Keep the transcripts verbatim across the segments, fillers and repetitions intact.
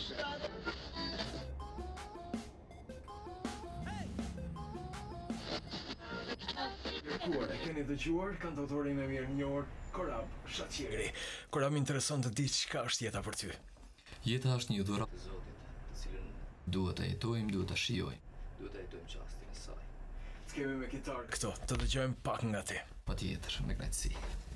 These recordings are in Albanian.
Kuar, e keni dëgjuar kantautorin e mirë njohur Korab Shaqiri. Korab, më intereson të di çka është jeta për ty. Jeta është një dhuratë e Zotit, të cilën duhet ta jetojmë, duhet ta shijojmë, duhet ta jetojmë çastin e saj. Të kemi me kitar këto, të dëgjojmë pak nga ti. Patjetër, me kënaqësi.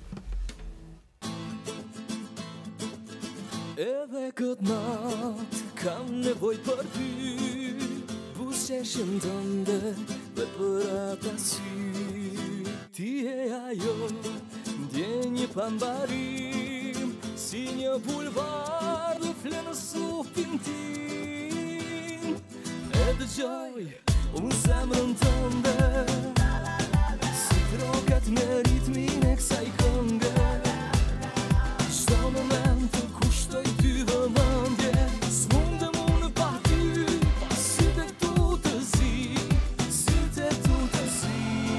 Edhe këtë natë kam nevoj për ty, buzëqeshjen tënde dhe për ata sy. Ti e ajo, ndjenjë pambarim, si një bulvar dhe flenë në supin tim. E dëgjoj, unë zemrën tënde, si trokat me ritmin e kësaj kënge. Çdo moment të kushtoj ty vëmendje, s'mundem unë pa ty, sytë tu të zi, sytë tu të zi.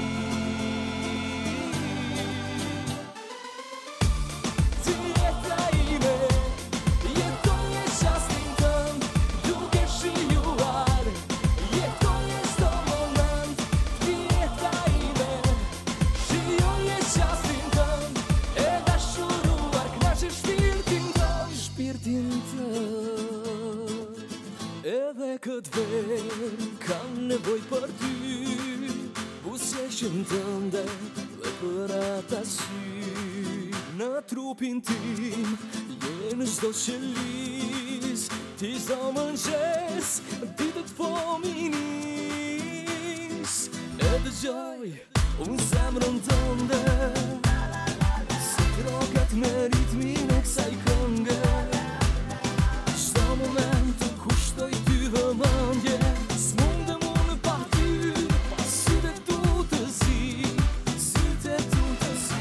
Ti jeta ime, jetonje çastin tënd, duke shijuar, jetonje çdo moment. Ti jeta ime, shijonje çastin tënd, e dashuruar kënaqë shpirtin tënd, shpirtin tënd. Edhe këtë verë kam nevoj për ty, buzëqeshjen tënde dhe për ata sy. Në trupin tim jenë çdo qelis, ti çdo mëngjes ditët po mi nis. E dëgjoj unë zemrën tënde, si trokat me ritmin e kësaj kënge. Çdo moment të kushtoj ty vëmendje, s'mundem unë pa ty, sytë tu të zi, sytë tu të zi.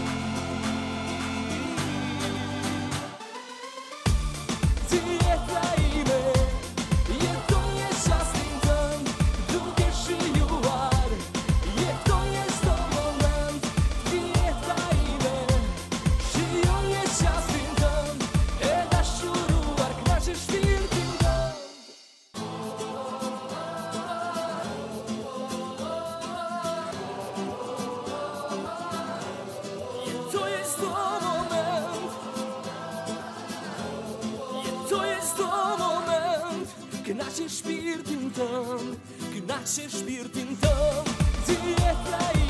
Ti jeta ime, jetonje çastin tënd, duke shijuar, jetonje çdo moment. Ti jeta ime, shijonje çastin tënd, e dashuruar kënaqë shpirtin tënd. Jetoje çdo moment, jetoje çdo moment, kënaqë shpirtin tënd, kënaqë shpirtin tënd. Ti jeta ime.